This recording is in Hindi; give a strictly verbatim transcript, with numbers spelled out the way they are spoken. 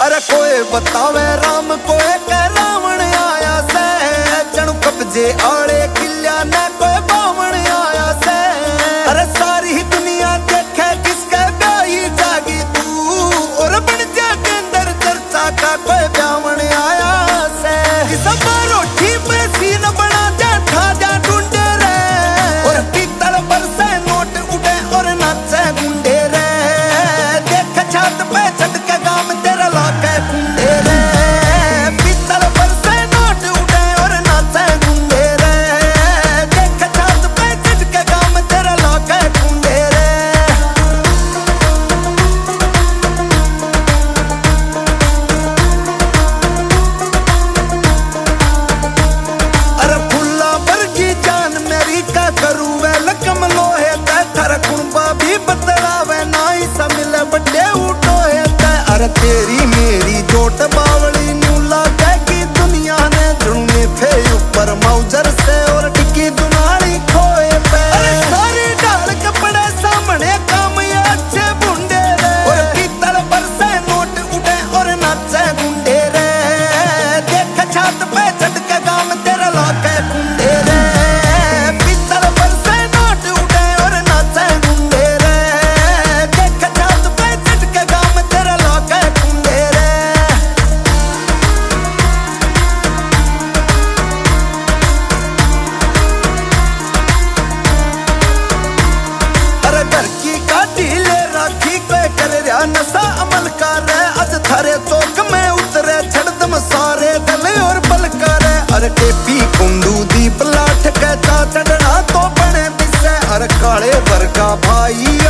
अरे कोई बतावे राम कोई कह रावण आया से, जणु कब्जे आड़े किल्या ने कोई बावण आया से। अरे सारी दुनिया देखे किसके ब्याही जागी तू, और बन जा के अंदर चर्चा का कोई ब्यावण आया से। सब रोटी पे सीन बना जा खा जा ढूंढे रे, और पीतल पर से नोट उड़े और नाचे गुंडे रे। देख छत पे चढ़ के गाम तेरा लाके कुंडे रे, पीतल पर से नोट उड़े और नाचे गुंडे रे। देख छत पे चढ़ के गाम तेरा लाके कुंडे रे। अरे फुल्ला वर्गी जान मेरी का करू वे लकम लोहे ते, थारा कुंबा भी बतलावे ना ही मिले बड़े उठो है ते। अरे तेरी मेरी जोट बावली न्यू लागेगी दुनिया ने, जुड़ने थे ऊपर मौजर से और टिकी दुनाली खोए पे। अरे सारी डाल कपड़े सामने काम ये अच्छे बुंडे रे, और पीतल पर से नोट उड़े और नाचे गुंडे रे। देख छत पे चढ़ के गाम तेरा लाके कुंडे रे, पीतल पर से नोट उड़े और नाचे गुंडे रे। देख छत पे चढ़ के गाम तेरा लाके कुंडे रे। अरे घर की काटी ले राखी कोई कर रहा नशा अमल कर रे, अज थारे चौक में उतरे छड़ दम सारे दल और बल कर। अरे टेपी कुंडू दीप लाठ के चा चढ़ना तो बने दिसे, अरे काले वर्गा भाई